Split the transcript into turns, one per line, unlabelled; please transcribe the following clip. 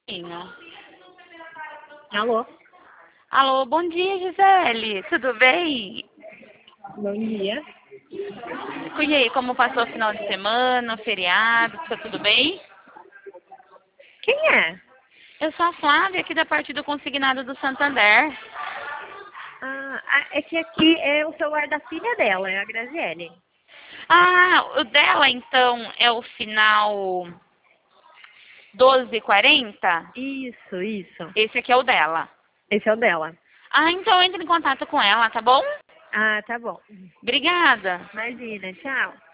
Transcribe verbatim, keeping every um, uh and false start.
Sim.
Alô?
Alô, bom dia, Gisele. Tudo bem?
Bom dia.
E aí, como passou o final de semana, o feriado? Tá tudo bem?
Quem é?
Eu sou a Flávia, aqui da parte do Consignado do Santander.
Ah, ah, é que aqui é o celular da filha dela, é a Graziele.
Ah, o dela, então, é o final doze e quarenta?
Isso, isso.
Esse aqui é o dela.
Esse é o dela.
Ah, então entre em contato com ela, tá bom?
Ah, tá bom.
Obrigada.
Imagina, tchau.